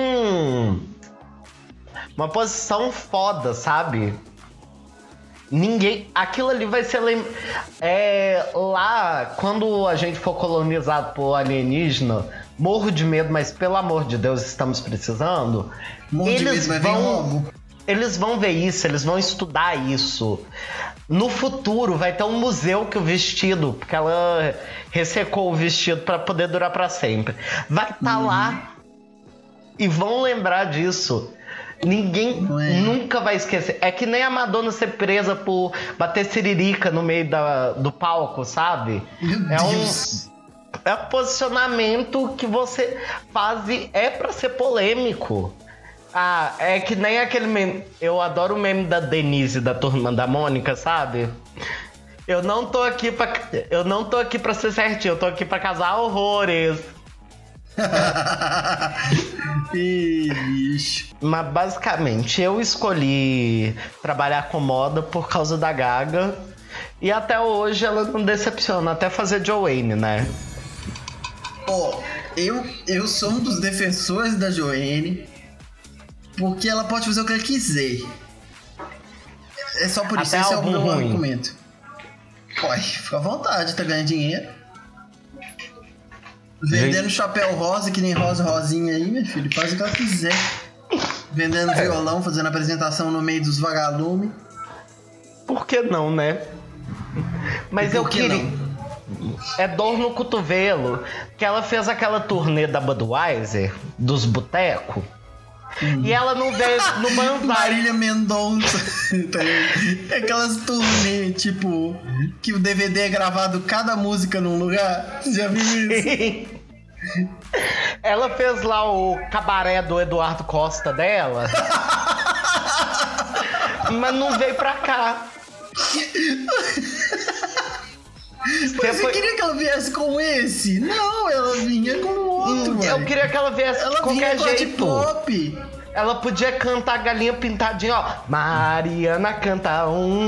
uma posição foda, sabe? Ninguém... Aquilo ali vai ser... lá, quando a gente for colonizado por alienígena, morro de medo, mas pelo amor de Deus, estamos precisando. Morro de medo, vai vir logo. Eles vão ver isso, eles vão estudar isso. No futuro vai ter um museu que o vestido, porque ela ressecou o vestido para poder durar para sempre. Vai estar lá e vão lembrar disso. Ninguém nunca vai esquecer. É que nem a Madonna ser presa por bater siririca no meio do palco, sabe? Meu Deus. É um posicionamento que você faz e é pra ser polêmico. É que nem aquele meme. Eu adoro o meme da Denise, da Turma da Mônica, sabe? Eu não tô aqui pra ser certinho, eu tô aqui pra causar horrores. Ih, bicho. Mas basicamente eu escolhi trabalhar com moda por causa da Gaga. E até hoje ela não decepciona, até fazer Joanne, né? Eu sou um dos defensores da Joanne, porque ela pode fazer o que ela quiser. É só por isso, até esse é o meu ruim. argumento. Pode, fica à vontade, tá ganhando dinheiro. Vendendo chapéu rosa, que nem rosinha aí, meu filho. Faz o que ela quiser. Vendendo violão, fazendo apresentação no meio dos vagalumes. Por que não, né? Mas eu queria... É dor no cotovelo. Que ela fez aquela turnê da Budweiser, dos botecos. E ela não veio no Banzai. Marília Mendonça. Aquelas turnê, tipo, que o DVD é gravado cada música num lugar. Você já viu isso? Ela fez lá o cabaré do Eduardo Costa dela. Mas não veio pra cá. Você queria que ela viesse com esse? Não, ela vinha com outro. Eu queria que ela viesse de qualquer jeito. Pop. Ela podia cantar Galinha Pintadinha, ó. Mariana canta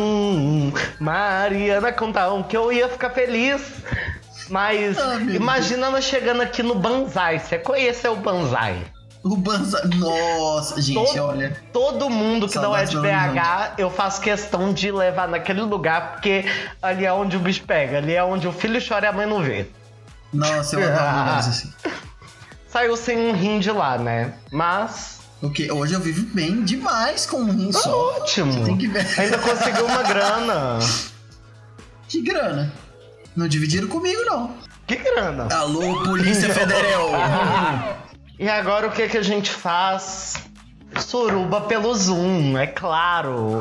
Mariana canta que eu ia ficar feliz. Mas imagina ela chegando aqui no Banzai. Você conheceu o Banzai? O Banzai. Nossa, gente, olha. Todo mundo que não é de BH, eu faço questão de levar naquele lugar, porque ali é onde o bicho pega. Ali é onde o filho chora e a mãe não vê. Nossa, eu adoro lugares assim. Saiu sem um rim de lá, né? Mas... Porque hoje eu vivo bem demais com um rim só. Ótimo. Você tem que ver. Ainda conseguiu uma grana. Que grana? Não dividiram comigo, não. Que grana? Alô, Polícia Federal. E agora o que a gente faz? Suruba pelo Zoom, é claro.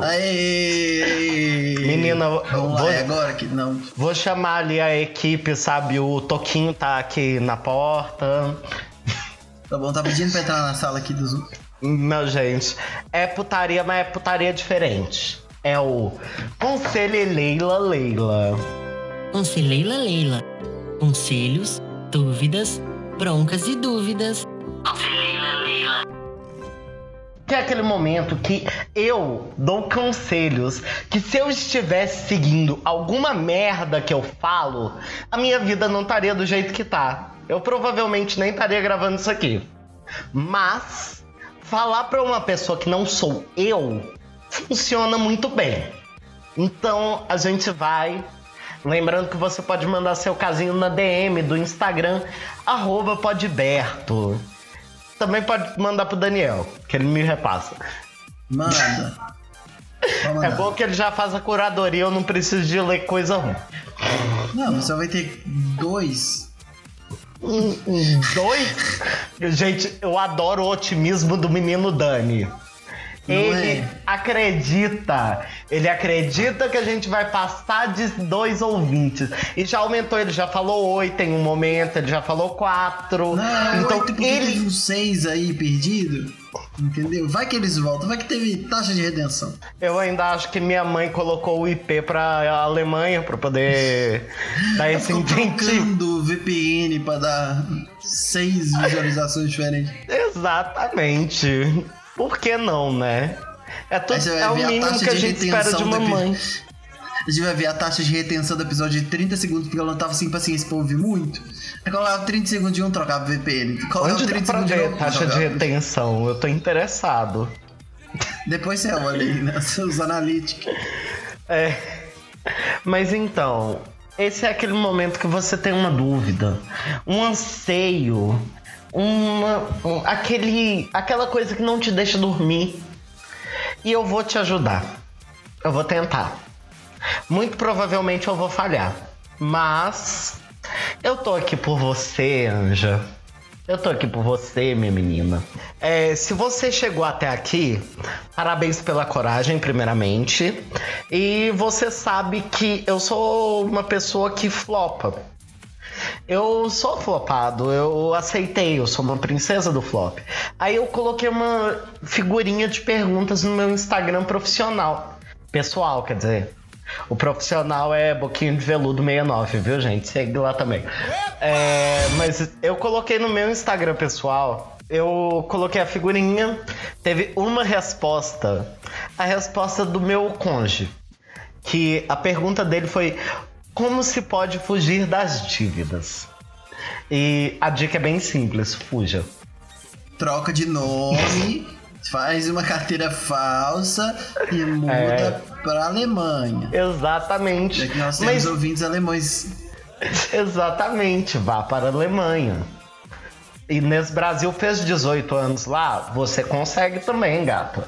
Aê! Menina, vamos lá, é agora que não. Vou chamar ali a equipe, sabe? O Toquinho tá aqui na porta. Tá bom, tá pedindo pra entrar na sala aqui do Zoom. Meu gente, é putaria, mas é putaria diferente. É o Conselho Leila. Conselho Leila. Conselhos, dúvidas, broncas e dúvidas. Conselho Leila. Que é aquele momento que eu dou conselhos que se eu estivesse seguindo alguma merda que eu falo, a minha vida não estaria do jeito que tá. Eu provavelmente nem estaria gravando isso aqui. Mas falar pra uma pessoa que não sou eu funciona muito bem. Então a gente vai... Lembrando que você pode mandar seu casinho na DM do Instagram, @podberto. Também pode mandar pro Daniel, que ele me repassa. Manda. É bom que ele já faz a curadoria, eu não preciso de ler coisa ruim. Não, você vai ter 2. 2? Gente, eu adoro o otimismo do menino Dani. Ele acredita que a gente vai passar de 2 ouvintes. E já aumentou, ele já falou 8 em um momento, ele já falou 4. Não, então 8 porque teve uns 6 aí perdido. Entendeu? Vai que eles voltam, vai que teve taxa de redenção. Eu ainda acho que minha mãe colocou o IP pra Alemanha pra poder dar esse incentivo. Trocando VPN pra dar 6 visualizações diferentes. Exatamente. Por que não, né? É o mínimo que a gente espera de uma mãe. A gente vai ver a taxa de retenção do episódio de 30 segundos, porque ela não tava sem paciência pra ouvir muito. Aí colocava 30 segundos de um, trocava VPN. Colocava Onde dá 30 pra segundos de ver novo, taxa de trocava. retenção? Eu tô interessado. Depois você olha aí, né? Os analytics. Mas então, esse é aquele momento que você tem uma dúvida, um anseio, aquela coisa que não te deixa dormir. E eu vou te ajudar. Eu vou tentar. Muito provavelmente eu vou falhar. Mas eu tô aqui por você, Anja. Eu tô aqui por você, minha menina. Se você chegou até aqui, parabéns pela coragem, primeiramente. E você sabe que eu sou uma pessoa que flopa. Eu sou flopado, eu aceitei, eu sou uma princesa do flop. Aí eu coloquei uma figurinha de perguntas no meu Instagram profissional. Pessoal, quer dizer. O profissional é Boquinho de Veludo 69, viu, gente? Segue lá também. Mas eu coloquei no meu Instagram pessoal, eu coloquei a figurinha, teve uma resposta. A resposta do meu cônjuge. Que a pergunta dele foi: como se pode fugir das dívidas? E a dica é bem simples, fuja. Troca de nome, faz uma carteira falsa e muda pra Alemanha. Exatamente. É que nós temos ouvintes alemães. Exatamente, vá para a Alemanha. E nesse Brasil fez 18 anos lá, você consegue também, gata.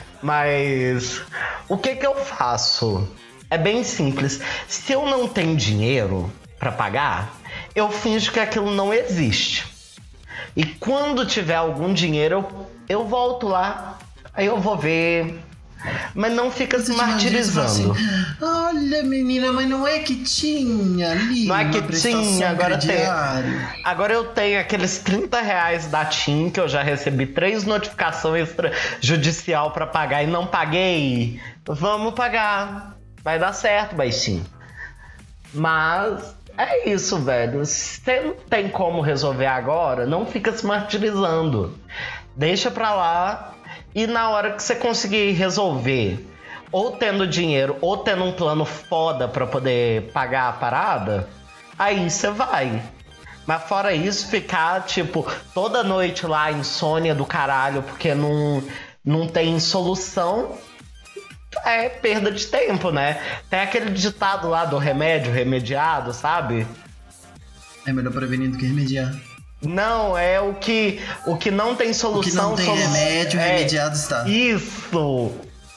Mas o que eu faço? É bem simples. Se eu não tenho dinheiro para pagar, eu finjo que aquilo não existe. E quando tiver algum dinheiro, eu volto lá. Aí eu vou ver. Mas não fica se martirizando. Assim, olha, menina, mas não é que tinha ali. Não é que tinha, agora tem. crediário. Agora eu tenho aqueles R$30 da TIM, que eu já recebi 3 notificações extrajudicial para pagar e não paguei. Vamos pagar. Vai dar certo, baixinho. Mas é isso, velho. Se você não tem como resolver agora, não fica se martirizando. Deixa pra lá. E na hora que você conseguir resolver, ou tendo dinheiro, ou tendo um plano foda pra poder pagar a parada, aí você vai. Mas fora isso, ficar, tipo, toda noite lá, insônia do caralho, porque não tem solução, é perda de tempo, né? Tem aquele ditado lá do remédio remediado, sabe? É melhor prevenir do que remediar. Não, é o que não tem solução. O que não tem remédio, remediado está. Isso!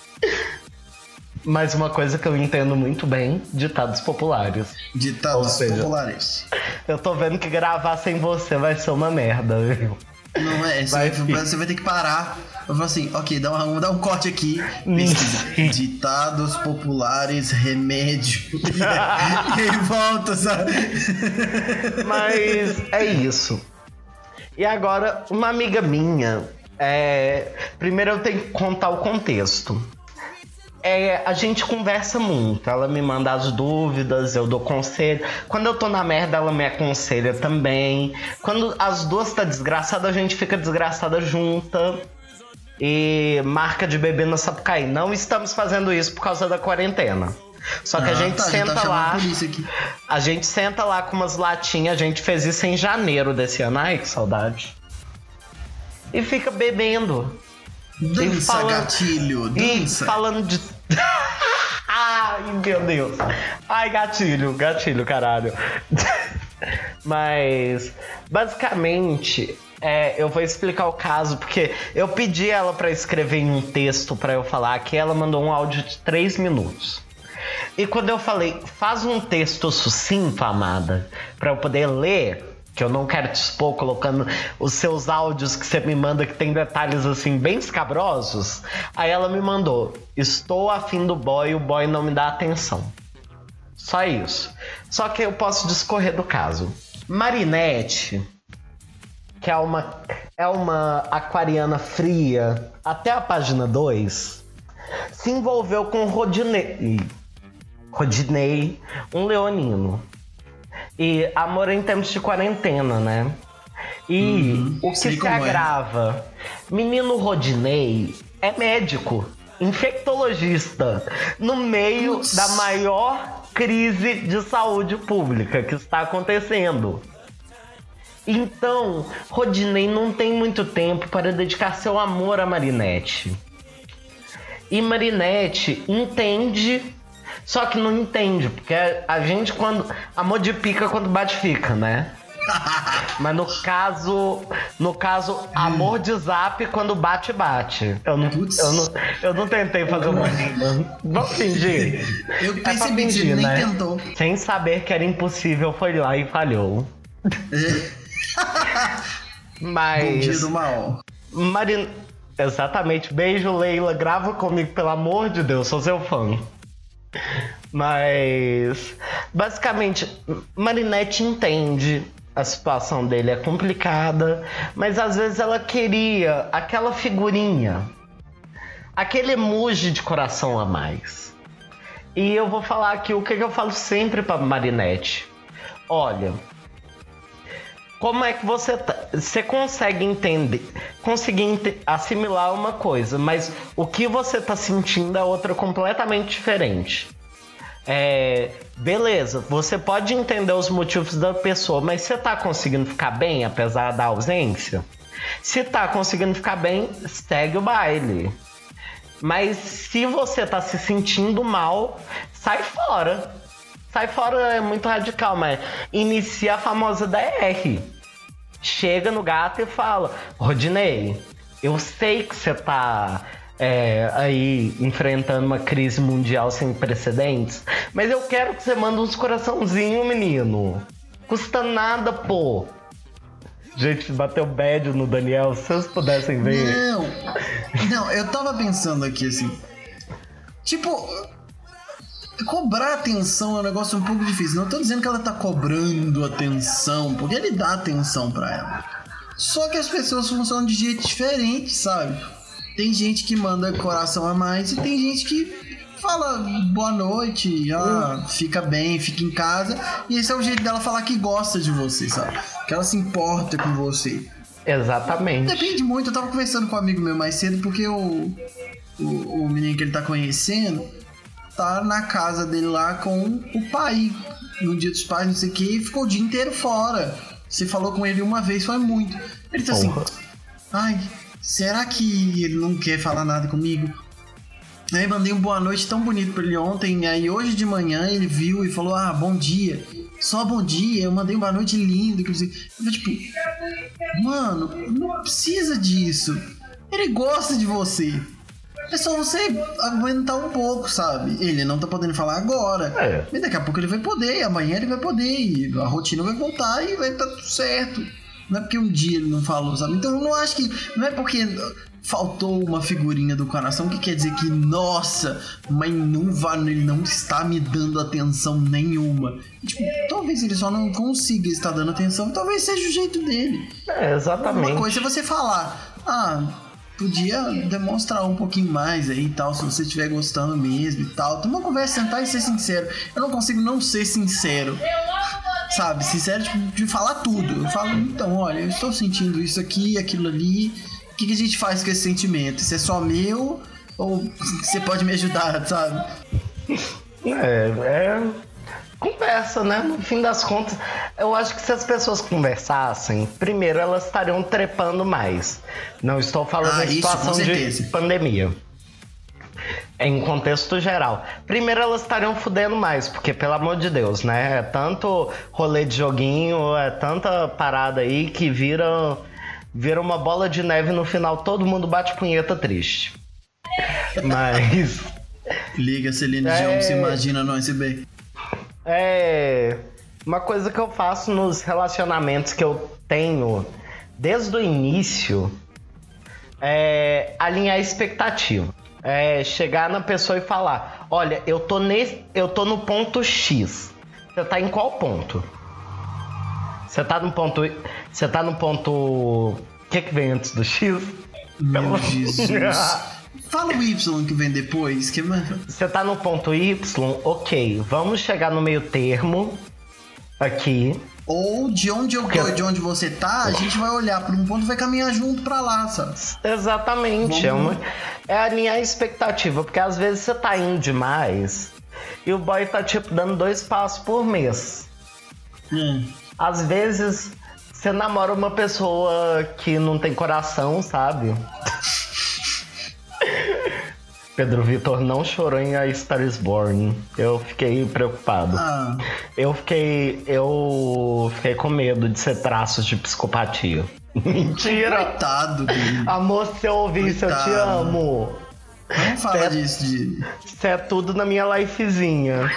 Mais uma coisa que eu entendo muito bem, ditados populares. Ditados populares. Eu tô vendo que gravar sem você vai ser uma merda, viu? Não é, você vai ter que parar. Eu falo assim, ok, dá um corte aqui. Pesquisa. Ditados populares, remédio. E aí volta, sabe? Mas é isso. E agora, uma amiga minha. Primeiro eu tenho que contar o contexto. A gente conversa muito. Ela me manda as dúvidas, eu dou conselho. Quando eu tô na merda, ela me aconselha também. Quando as duas tá desgraçada, a gente fica desgraçada junta. E marca de beber na Sapucaí. Não estamos fazendo isso por causa da quarentena. Só que a gente senta lá. A gente senta lá com umas latinhas. A gente fez isso em janeiro desse ano. Ai, que saudade. E fica bebendo. Dança, gatilho, dança. E falando de... Ai, meu Deus. Ai, gatilho, caralho. Mas, basicamente, eu vou explicar o caso, porque eu pedi ela pra escrever em um texto pra eu falar, que ela mandou um áudio de 3 minutos. E quando eu falei, faz um texto sucinto, amada, pra eu poder ler, que eu não quero te expor colocando os seus áudios que você me manda que tem detalhes assim bem escabrosos. Aí ela me mandou: estou afim do boy, o boy não me dá atenção. Só isso. Só que eu posso discorrer do caso. Marinette, que é uma aquariana fria até a página 2, se envolveu com Rodinei, um leonino. E amor em tempos de quarentena, né? E o que se agrava? Menino Rodinei é médico. infectologista no meio da maior crise de saúde pública que está acontecendo. Então, Rodinei não tem muito tempo para dedicar seu amor a Marinette. E Marinette entende, só que não entende, porque a gente quando... Amor de pica quando bate fica, né? Mas no caso, amor de zap quando bate. Eu não tentei fazer uma rima. Vamos fingir. Eu percebi que você nem tentou. Sem saber que era impossível, foi lá e falhou. Mas... Bom dia do mal. Exatamente. Beijo, Leila. Grava comigo, pelo amor de Deus. Sou seu fã. Mas... basicamente, Marinette entende. A situação dele é complicada, mas às vezes ela queria aquela figurinha, aquele emoji de coração a mais. E eu vou falar aqui o que eu falo sempre pra Marinette. Olha, como é que você consegue assimilar uma coisa, mas o que você tá sentindo é outra completamente diferente. Beleza, você pode entender os motivos da pessoa, mas você tá conseguindo ficar bem apesar da ausência? Se tá conseguindo ficar bem, segue o baile. Mas se você tá se sentindo mal, sai fora. Sai fora é muito radical, mas inicia a famosa DR. Chega no gato e fala: Rodinei, eu sei que você tá... aí enfrentando uma crise mundial sem precedentes, mas eu quero que você mande uns coraçãozinhos, menino. Custa nada, pô. Gente, bateu bad no Daniel, se vocês pudessem ver. Não, eu tava pensando aqui assim, tipo, cobrar atenção é um negócio um pouco difícil. Não tô dizendo que ela tá cobrando atenção, porque ele dá atenção pra ela. Só que as pessoas funcionam de jeito diferente, sabe? Tem gente que manda coração a mais e tem gente que fala boa noite, fica bem, fica em casa. E esse é o jeito dela falar que gosta de você, sabe? Que ela se importa com você. Exatamente. Depende muito. Eu tava conversando com um amigo meu mais cedo, porque o menino que ele tá conhecendo tá na casa dele lá com o pai, no dia dos pais, não sei o que, e ficou o dia inteiro fora. Você falou com ele uma vez, foi muito. Ele tá assim, ai... será que ele não quer falar nada comigo? Aí mandei um boa noite tão bonito pra ele ontem. Aí hoje de manhã ele viu e falou: bom dia. Só bom dia. Eu mandei um boa noite lindo. Eu falei, tipo, mano, não precisa disso. Ele gosta de você. É só você aguentar um pouco, sabe? Ele não tá podendo falar agora. Mas daqui a pouco ele vai poder. Amanhã ele vai poder. E a rotina vai voltar e vai estar tudo certo. Não é porque um dia ele não falou, sabe? Então eu não acho que... não é porque faltou uma figurinha do coração que quer dizer que, nossa, mas ele não está me dando atenção nenhuma. E, tipo, talvez ele só não consiga estar dando atenção, talvez seja o jeito dele. Exatamente. Uma coisa é você falar: podia demonstrar um pouquinho mais aí e tal, se você estiver gostando mesmo e tal. Tem uma conversa, sentar e ser sincero. Eu não consigo não ser sincero. Sabe, sincero, tipo, de falar tudo. Eu falo, então, olha, eu estou sentindo isso aqui, aquilo ali. O que a gente faz com esse sentimento? Isso é só meu? Ou você pode me ajudar, sabe? Conversa, né? No fim das contas, eu acho que se as pessoas conversassem, primeiro elas estariam trepando mais. Não estou falando em situação de pandemia. Em contexto geral. Primeiro elas estariam fudendo mais, porque pelo amor de Deus, né? É tanto rolê de joguinho, é tanta parada aí que vira uma bola de neve no final, todo mundo bate punheta triste. Mas... liga, Celine Dion, se imagina no USB. Uma coisa que eu faço nos relacionamentos que eu tenho desde o início é alinhar a expectativa. Chegar na pessoa e falar: olha, eu tô no ponto X. Você tá em qual ponto? Você tá no ponto... o que vem antes do X? Meu Jesus. Fala o Y que vem depois. Você tá no ponto Y? Ok, vamos chegar no meio termo aqui. Ou de onde eu tô e de onde você tá, a gente vai olhar pra um ponto e vai caminhar junto pra lá, sabe? Exatamente. É alinhar a expectativa, porque às vezes você tá indo demais e o boy tá, tipo, dando 2 passos por mês. Às vezes você namora uma pessoa que não tem coração, sabe? Pedro Vitor não chorou em A Star is Born. Eu fiquei preocupado. Eu fiquei com medo de ser traços de psicopatia. Mentira! Coitado dele. Amor, se eu ouvir isso, eu te amo. Não fala disso. Isso é tudo na minha lifezinha.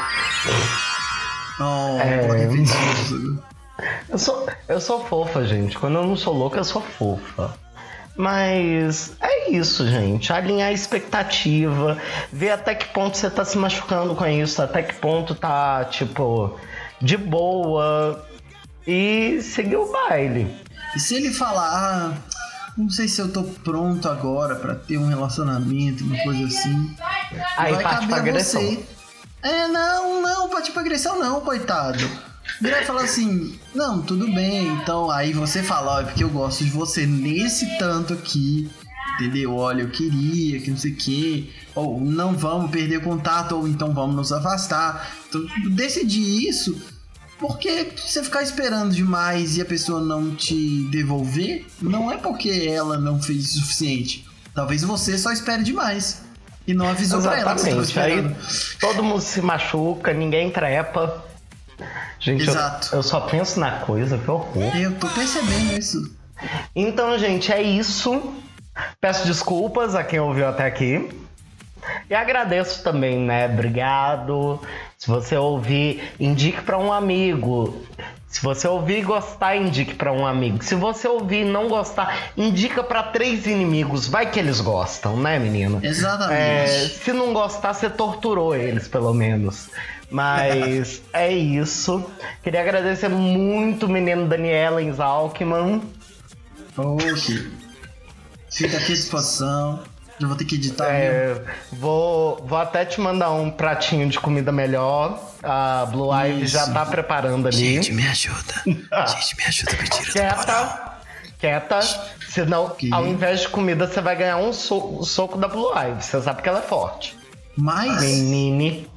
Eu sou fofa, gente. Quando eu não sou louca, eu sou fofa. Mas é isso, gente. Alinhar a expectativa, ver até que ponto você tá se machucando com isso, até que ponto tá, tipo, de boa e seguir o baile. E se ele falar, não sei se eu tô pronto agora pra ter um relacionamento, uma coisa assim, aí vai parte pra caber a agressão. você. Não, parte pra agressão não, coitado. Ele vai falar assim, não, tudo bem, então aí você fala, ó, é porque eu gosto de você nesse tanto aqui, entendeu? Olha, eu queria, que não sei o quê, ou não vamos perder contato, ou então vamos nos afastar. Então, decidir isso, porque você ficar esperando demais e a pessoa não te devolver, não é porque ela não fez o suficiente. Talvez você só espere demais e não avisou pra ela que você tava esperando. Aí todo mundo se machuca, ninguém trepa. Gente, eu só penso na coisa, que horror. Eu tô percebendo isso. Então, gente, é isso. Peço desculpas a quem ouviu até aqui. E agradeço também, né? Obrigado. Se você ouvir, indique pra um amigo. Se você ouvir e gostar, indique pra um amigo. Se você ouvir e não gostar, indica pra 3 inimigos. Vai que eles gostam, né, menina? Exatamente. Se não gostar, você torturou eles, pelo menos. Mas é isso. Queria agradecer muito o menino Daniela Alckman. Ok. Fica aqui à disposição. Eu vou ter que editar. Vou até te mandar um pratinho de comida melhor. A Blue Ivy já tá preparando ali. Gente, me ajuda. Gente, me ajuda a pedir. Quieta. Senão, ao invés de comida, você vai ganhar um soco da Blue Ivy. Você sabe que ela é forte. Mas... Menine.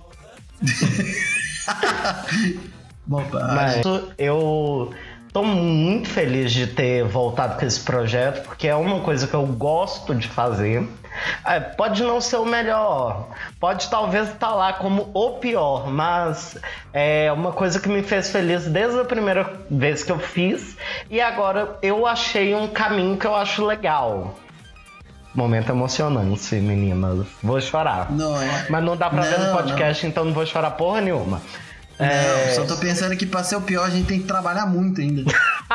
Mas eu tô muito feliz de ter voltado com esse projeto, porque é uma coisa que eu gosto de fazer. Pode não ser o melhor, pode talvez estar lá como o pior, mas é uma coisa que me fez feliz desde a primeira vez que eu fiz, e agora eu achei um caminho que eu acho legal. Momento emocionante, meninas. Vou chorar. Não é? Mas não dá pra ver no podcast, então não vou chorar porra nenhuma. Não, só tô pensando que pra ser o pior a gente tem que trabalhar muito ainda.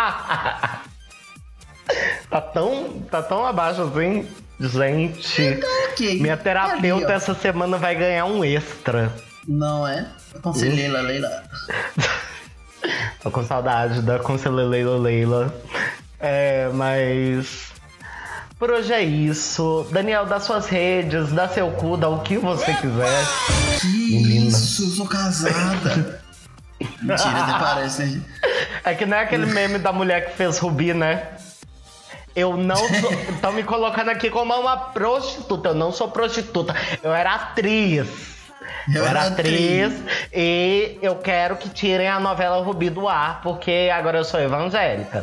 Tá tão abaixo assim, gente. Então, ok. Minha terapeuta ali, essa semana vai ganhar um extra. Não é? Conselheira Leila. Tô com saudade da conselheira Leila. Mas... por hoje é isso. Daniel, dá suas redes, dá seu cu, dá o que você quiser. Que menina. Isso, eu sou casada. Mentira, até parece, né? É que não é aquele meme da mulher que fez Rubi, né? Eu não sou... Estão me colocando aqui como uma prostituta. Eu não sou prostituta. Eu era atriz. Eu era atriz e eu quero que tirem a novela Rubi do ar, porque agora eu sou evangélica.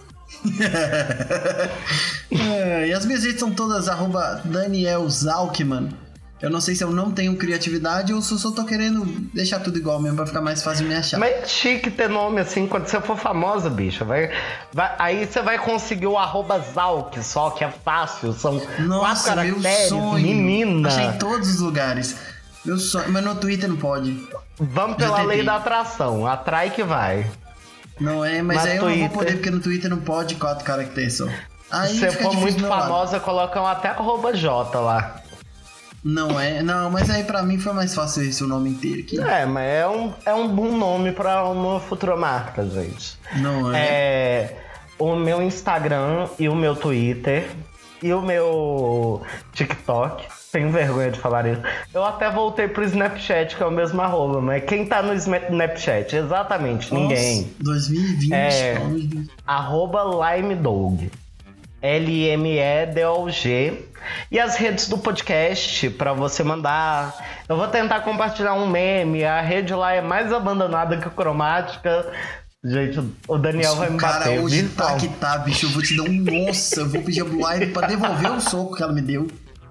E as minhas redes são todas @Daniel Zalkman. Eu não sei se eu não tenho criatividade ou se eu só tô querendo deixar tudo igual mesmo pra ficar mais fácil de me achar. Mas é chique ter nome assim, quando você for famosa, bicha. Aí você vai conseguir o @Zalk só, que é fácil. São 4 caracteres, meu sonho. menina. Achei em todos os lugares. Meu sonho, mas no Twitter não pode. Vamos pela lei da atração. Atrai que vai. Não é, mas Na aí Twitter, eu não vou poder, porque no Twitter não pode 4 caracteres só. Aí se você for muito famosa, colocam até @J lá. Não é? Não, mas aí pra mim foi mais fácil esse o nome inteiro aqui. Mas é um bom nome pra uma futura marca, gente. Não é? O meu Instagram e o meu Twitter e o meu TikTok Tenho vergonha de falar isso. Eu até voltei pro Snapchat, que é o mesmo @, mas quem tá no Snapchat? Exatamente, ninguém. 2020. @LimeDog. LMEDOG. E as redes do podcast pra você mandar. Eu vou tentar compartilhar um meme. A rede lá é mais abandonada que o Cromática. Gente, o Daniel vai me bater. Cara, hoje virtual. tá que tá, bicho. Eu vou te dar um nossa. Eu vou pedir a Blue Ivy pra devolver o soco que ela me deu.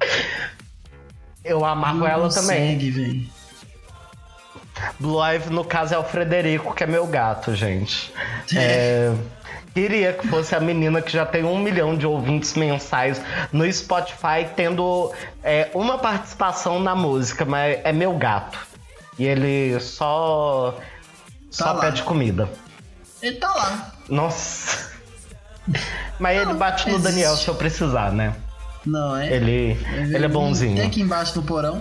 Eu amarro Não ela consegue, também. véio. Blue Ivy, no caso, é o Frederico, que é meu gato, gente. Queria que fosse a menina que já tem 1 milhão de ouvintes mensais no Spotify, tendo uma participação na música, mas é meu gato. E ele só lá. pede comida. Ele tá lá. Nossa. Mas ele Não, bate no existe. Daniel se eu precisar, né? Não, é? Ele é bonzinho. Tem aqui embaixo no porão.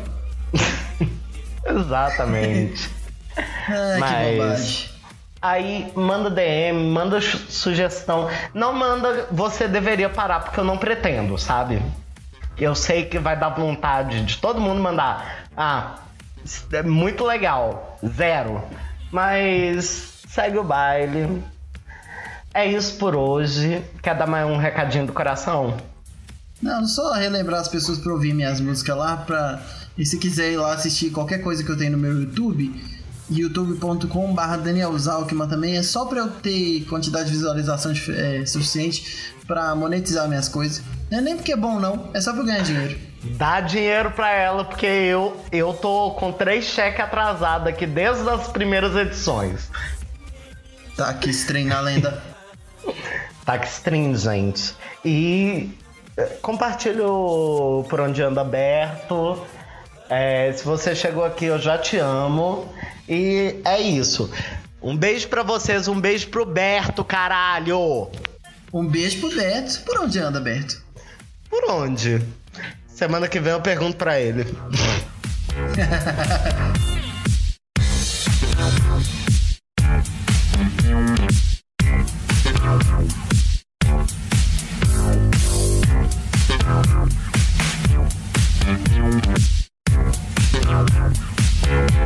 Exatamente. Ai, que bobagem. Aí manda DM, manda sugestão. Não manda, você deveria parar, porque eu não pretendo, sabe? Eu sei que vai dar vontade de todo mundo mandar. É muito legal. 0. Mas segue o baile. É isso por hoje. Quer dar mais um recadinho do coração? Não, só relembrar as pessoas pra ouvir minhas músicas lá. E se quiser ir lá assistir qualquer coisa que eu tenho no meu YouTube, youtube.com/Daniel Zalkman também. É só pra eu ter quantidade de visualização suficiente pra monetizar minhas coisas. Não é nem porque é bom, não. É só pra eu ganhar dinheiro. Dá dinheiro pra ela, porque eu tô com 3 cheques atrasados aqui desde as primeiras edições. Tá, que estranho na lenda. Tá que stream, gente. E compartilha o Por Onde Anda Aberto. Se você chegou aqui, eu já te amo. E é isso. Um beijo pra vocês, um beijo pro Berto, caralho! Um beijo pro Beto. Por onde anda, Beto? Por onde? Semana que vem eu pergunto pra ele.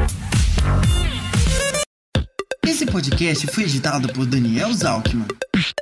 Esse podcast foi editado por Daniel Zalkman.